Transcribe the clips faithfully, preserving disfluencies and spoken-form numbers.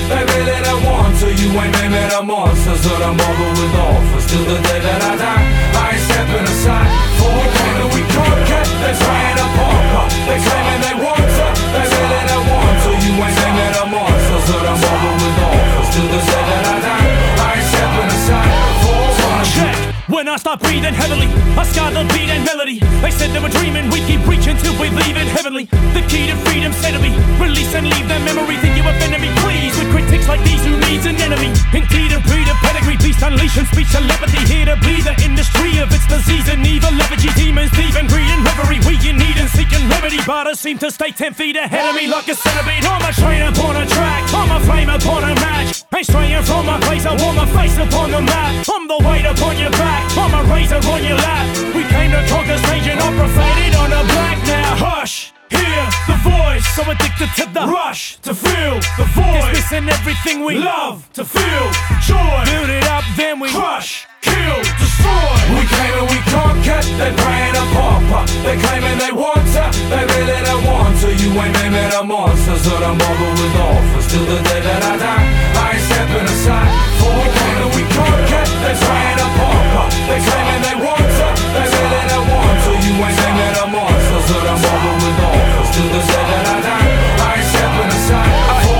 they really don't want to. You ain't naming a monster, so don't bother with offers. Till the day that I die, I ain't stepping aside. For we came and we conquered, they trying to pop up. They claiming they want to, they really don't want to. You ain't naming a monster, so don't bother with offers. Till the day that I die, I ain't stepping aside. For check. When I start breathing heavily, I scar the beat and melody. They said they were dreaming, we keep reaching till we leave it heavenly. The key to freedom said to me, release and leave their memory. Think you offended me, please. With critics like these, who needs an enemy? Indeed, a breed of pedigree, beast unleashing speech telepathy. Here to bleed the industry of its disease and evil. Lethargy, demons, thieving, greed and reverie. We in need and seeking remedy, but I seem to stay ten feet ahead of me like a centipede. I'm a train upon a track, I'm a flame upon a match. Ain't straying from my place, I want my face upon the map. I'm the weight upon your back, I'm a razor on your lap. We came to conquer stage and opera faded on the black. Now hush, hear the voice. So addicted to the rush, to feel the void. Dismissing everything we love, to feel joy. Build it up, then we crush, kill, destroy. We came and we conquered, they praying a pauper. They claiming they want to, they really don't want to. You ain't naming a monster, so don't bother with offers. Till the day that I die, I ain't stepping aside. For we came and we conquered, they praying a pauper. They claiming they want to, they really don't want to. You ain't naming a monster, so don't bother with offers. Till the day that I die, I ain't stepping aside.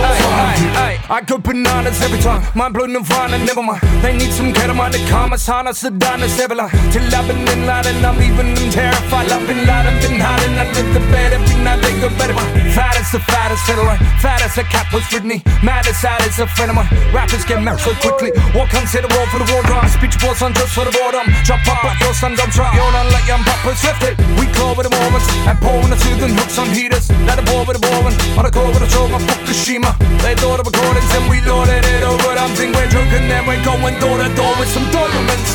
I go bananas every time, mind blown Nirvana, never mind. They need some ketamine to calm us, Hana, Sedana, Sebula. Till I've been in Laden, I'm leaving them terrified. I've been Laden, been hiding, I live the bed every night, they go better. Fat as the fattest fiddler, fat as a cat was Britney. Mad as sad as a friend of mine. Rappers get mad so quickly. What comes to the world for the war drama? Speech boards on just for the boredom. Drop up, but your son don't try. You're not like young Papa Swifted. We claw with the moments, and pouring the soothing hooks on heaters. Let the ball with the boring, on the core with the show, my Fukushima. They thought of recordings and we loaded it over. I'm thinking we're drunk and then we're going door to door with some tournaments.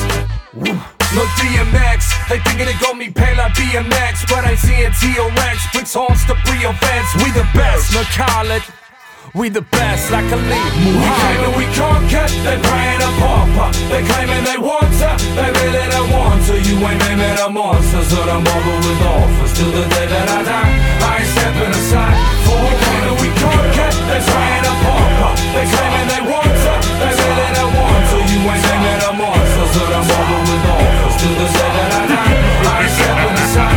No D M X, they thinking it got me paid like B M X, but I see a T O X, bricks horns to pre offense. We the best, no Khaled, we the best, like a lead. We came and we conquered, they praying a pauper. They claiming they want to, they really don't want to. You ain't naming a monster, so don't bother with offers. Till the day that I die, I ain't stepping aside. For we came and we conquered, they praying a pauper. They claiming they want to, they really don't want to. You ain't naming a monster, so don't bother with offers. Till the day that I die, I ain't stepping aside.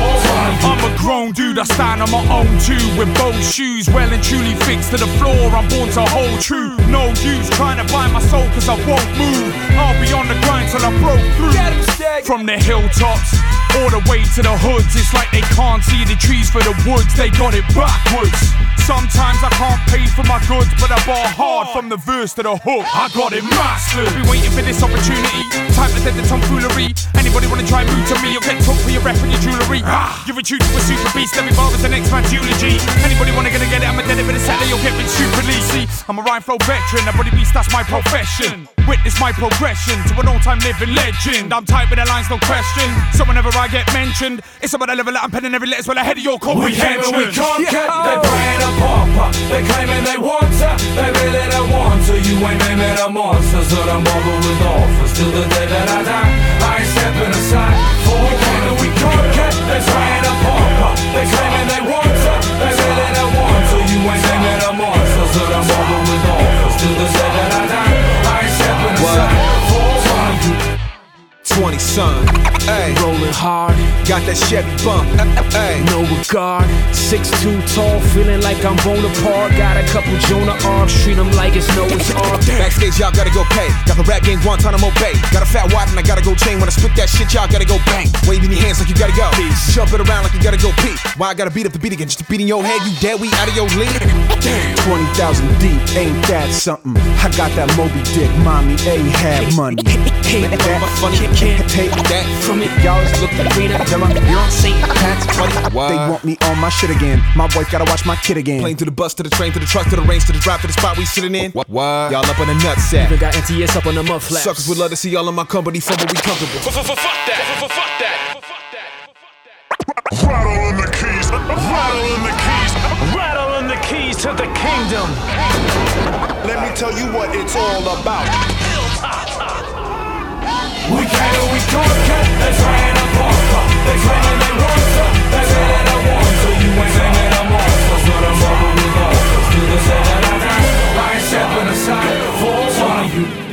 I'm a grown dude, I stand on my own too. With both shoes well and truly fixed to the floor, I'm born to hold true. No use trying to buy my soul cause I won't move. I'll be on the grind till I broke through. From the hilltops all the way to the hoods, it's like they can't see the trees for the woods, they got it backwards. Sometimes I can't pay for my goods, but I bar hard from the verse to the hook. I got it mastered. Been waiting for this opportunity, time to dead the tomfoolery. Anybody wanna try move to me, you'll get took for your rep and your jewellery. You're a true to a super beast, every bar is the next man's eulogy. Anybody wanna gonna get it, I'm a dead it, but it's Saturday, you'll get me super easy. I'm a rhyme flow veteran, a body beast, that's my profession. Witness my progression to an all-time living legend. I'm tight with the lines, no question. So whenever I get mentioned, it's about the level that I'm penning every letter's well ahead of your comprehension. We came and we conquered, yeah. They praying a pauper. They claiming they want to, they really don't want to. You ain't naming a monster, so don't bother with offers. Till the day that I die, I ain't stepping aside. For we came and we conquered, they praying a pauper. They claiming they want to, they really don't want to. You ain't naming a monster, so don't bother with offers. Till the day that I die, I ain't stepping aside. For one of you. twenty son, ayy, rolling hard, got that Chevy bump, ayy, no regard, six two tall, feeling like I'm Bonaparte. Got a couple Jonah arms, treat them like it's Noah's Ark. Backstage y'all gotta go pay, got the rap game Guantanamo Bay. Got a fat wad and I gotta go chain, when I spit that shit y'all gotta go bang. Waving your hands like you gotta go, jump it around like you gotta go pee. Why I gotta beat up the beat again, just to beat in your head, you dead, we out of your league. twenty thousand deep, ain't that something? I got that Moby Dick, mommy Ahab money. Hey, that funny, can't take that from it. Y'all just look at Rena, you're on Saint Pat's funny. They want me on my shit again. My wife gotta watch my kid again. Plane to the bus, to the train, to the truck, to the range, to the drop, to the spot we sitting in. What? What? Y'all up on the nutsack. Even got N T S up on the mud flaps. Suckers would love to see y'all in my company, fun but we comfortable. Fuck that, fuck that. Rattle in the keys, rattle in the keys, rattle in the keys to the kingdom. Let me tell you what it's all about. We came and we conquered, they trying to pauper. They claiming they want to, they really don't want to. You ain't naming a monster, so don't bother with offers. Till the day that I die, I ain't stepping you.